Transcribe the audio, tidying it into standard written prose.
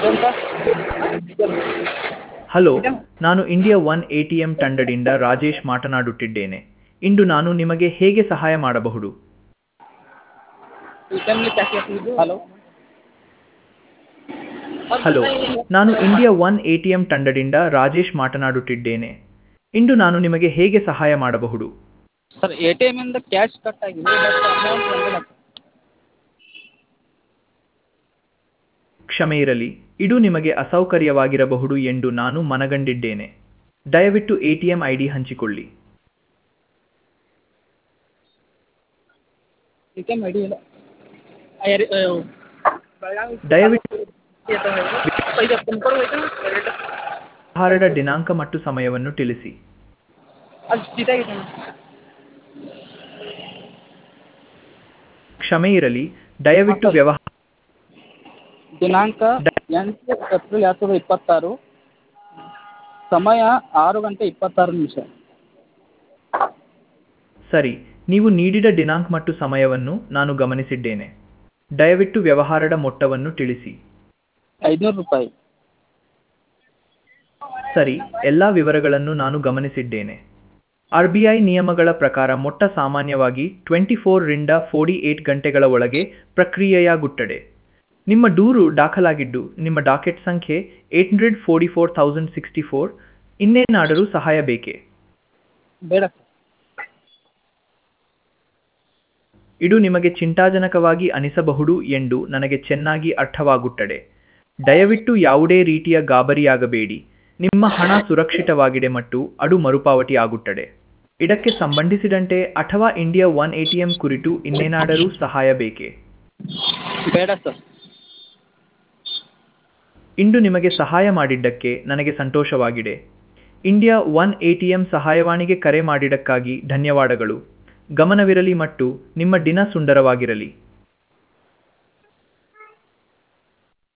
Hello, ನಾನು India one ATM ತಂಡದಿಂದ ರಾಜೇಶ್ ಮಾತನಾಡುತ್ತಿದ್ದೇನೆ. ಇಂದು ನಾನು ನಿಮಗೆ ಹೇಗೆ ಸಹಾಯ ಮಾಡಬಹುದು? हेलो ಹಲೋ, ನಾನು ಇಂಡಿಯಾ ಒನ್ ಎಟಿಎಂ ತಂಡದಿಂದ ರಾಜೇಶ್ ಮಾತನಾಡುತ್ತಿದ್ದೇನೆ. ಇಂದು ನಾನು ನಿಮಗೆ ಹೇಗೆ ಸಹಾಯ ಮಾಡಬಹುದು? ಸರ್ ಎ ಟಿ ಎಮ್ಮಿಂದ ಕ್ಯಾಶ್ ಕಟ್ ಆಗಿದೆ ಬಟ್ ಅಮೌಂಟ್ ಬಂದಿಲ್ಲ ಸರ್. ಕ್ಷಮೆ ಇರಲಿ, ಇದು ನಿಮಗೆ ಅಸೌಕರ್ಯವಾಗಿರಬಹುದು ಎಂದು ನಾನು ಮನಗಂಡಿದ್ದೇನೆ. ದಯವಿಟ್ಟು ಎಟಿಎಂ ಐಡಿ ಹಂಚಿಕೊಳ್ಳಿ. ಎ ಟಿ ಎಮ್ ಐಡಿ ಇಲ್ಲ. ದಯವಿಟ್ಟು ವ್ಯವಹಾರದ ದಿನಾಂಕ ಮತ್ತು ಸಮಯವನ್ನು ತಿಳಿಸಿ. ಕ್ಷಮೆ ಇರಲಿ, ದಯವಿಟ್ಟು ವ್ಯವಹಾರ ದಿನಾಂಕ 8 ಏಪ್ರಿಲ್ 2026, ಸಮಯ 6:26. ಸರಿ, ನೀವು ನೀಡಿದ ದಿನಾಂಕ ಮತ್ತು ಸಮಯವನ್ನು ನಾನು ಗಮನಿಸಿದ್ದೇನೆ. ದಯವಿಟ್ಟು ವ್ಯವಹಾರದ ಮೊತ್ತವನ್ನು ತಿಳಿಸಿ. 500 ರೂಪಾಯಿ. ಸರಿ, ಎಲ್ಲ ವಿವರಗಳನ್ನು ನಾನು ಗಮನಿಸಿದ್ದೇನೆ. RBI ನಿಯಮಗಳ ಪ್ರಕಾರ ಮೊತ್ತ ಸಾಮಾನ್ಯವಾಗಿ 24 ರಿಂದ 48 ಗಂಟೆಗಳ ಒಳಗೆ ಪ್ರಕ್ರಿಯೆಯಾಗುತ್ತದೆ. ನಿಮ್ಮ ದೂರು ದಾಖಲಾಗಿದ್ದು ನಿಮ್ಮ ಡಾಕೆಟ್ ಸಂಖ್ಯೆ 844,064. ಇನ್ನೇನಾದರೂ ಸಹಾಯ ಬೇಕೇ? ಬೇಡ ಸರ್. ಇದು ನಿಮಗೆ ಚಿಂತಾಜನಕವಾಗಿ ಅನಿಸಬಹುದು ಎಂದು ನನಗೆ ಚೆನ್ನಾಗಿ ಅರ್ಥವಾಗುತ್ತದೆ. ದಯವಿಟ್ಟು ಯಾವುದೇ ರೀತಿಯ ಗಾಬರಿಯಾಗಬೇಡಿ. ನಿಮ್ಮ ಹಣ ಸುರಕ್ಷಿತವಾಗಿದೆ ಮತ್ತು ಅದು ಮರುಪಾವತಿ ಆಗುತ್ತದೆ. ಇದಕ್ಕೆ ಸಂಬಂಧಿಸಿದಂತೆ ಅಥವಾ ಇಂಡಿಯಾ ಒನ್ ಎಟಿಎಂ ಕುರಿತು ಇನ್ನೇನಾದರೂ ಸಹಾಯ ಬೇಕೇ? ಬೇಡ ಸರ್. ಇಂದು ನಿಮಗೆ ಸಹಾಯ ಮಾಡಿದ್ದಕ್ಕೆ ನನಗೆ ಸಂತೋಷವಾಗಿದೆ. ಇಂಡಿಯಾ ಒನ್ ಎಟಿಎಂ ಸಹಾಯವಾಣಿಗೆ ಕರೆ ಮಾಡಿದ್ದಕ್ಕಾಗಿ ಧನ್ಯವಾದಗಳು. ಗಮನವಿರಲಿ ಮತ್ತು ನಿಮ್ಮ ದಿನ ಸುಂದರವಾಗಿರಲಿ.